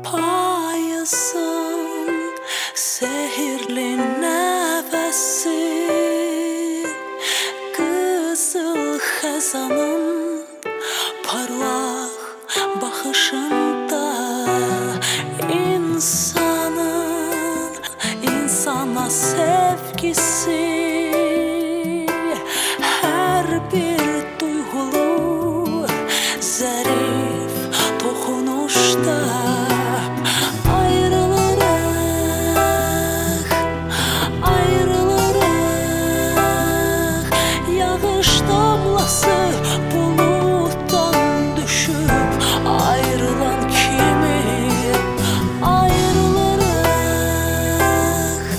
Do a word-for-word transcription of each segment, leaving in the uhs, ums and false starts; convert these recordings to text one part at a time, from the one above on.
payısın, sehirli nəvəsi, qızıl xəzanın parlaq baxışında, insanın insana sevgisi, hər bir duyğulu zərif toxunuşda ayrılırıq, ayrılırıq. Yağış damlası buluddan düşüb ayrılan kimi ayrılırıq,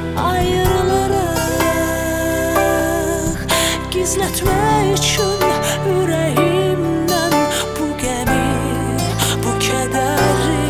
ayrılırıq. Gizlətmək üçün ürəyimdən bu qəmi, bu kədəri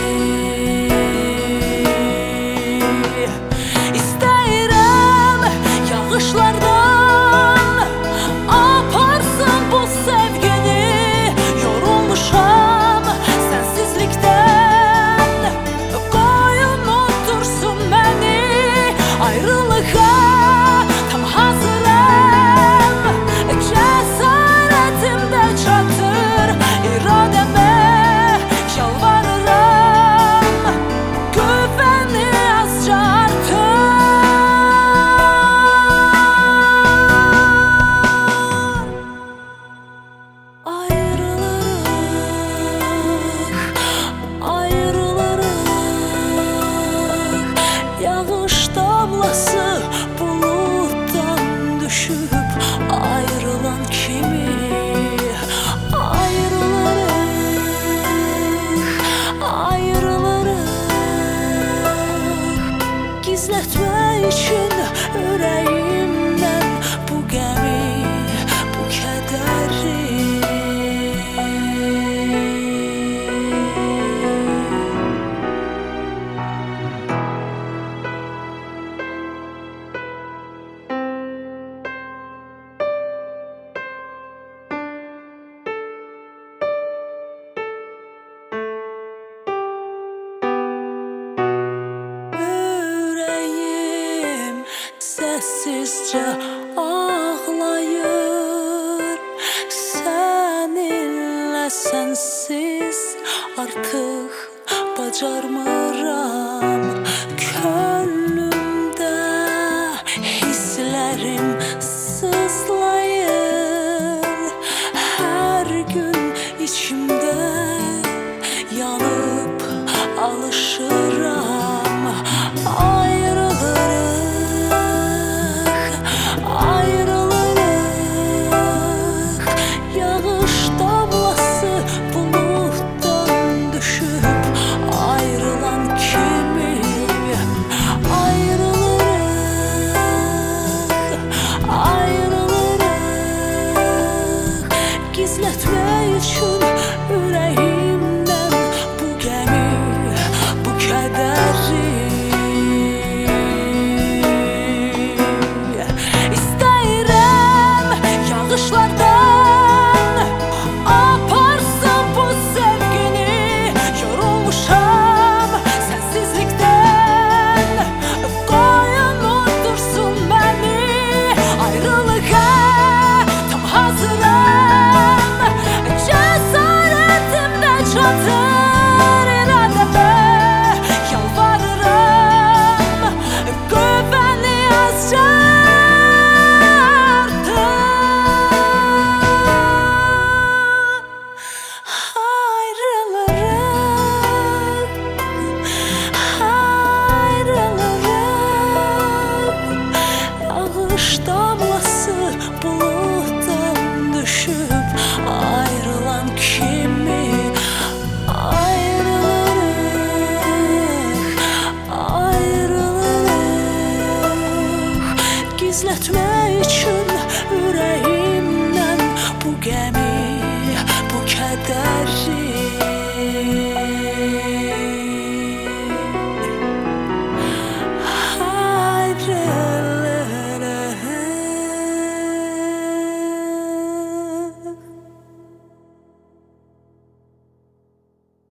İstəyirəm yağışlardan aparsın bu sevgini. Yorulmuşam sənsizlikdən, qoyun otursun məni. Ayrılığa tam hazıram, cəsarətim də çatır, iradəmə yalvarıram, qüvvəni azca artır. Ayrılırıq, ayrılırıq. Yağış damlası buluddan düşüb ayrılan kimi ayrılırıq, ayrılırıq. Gizlətmək üçün ürəyimdən bu qəmi, bu kədəri Ürəyim səssizcə ağlayır, səninlə sənsiz artıq bacarmıram. Könlümdə hisslərim sızlayır, hər gün içimdə yanıb alışır.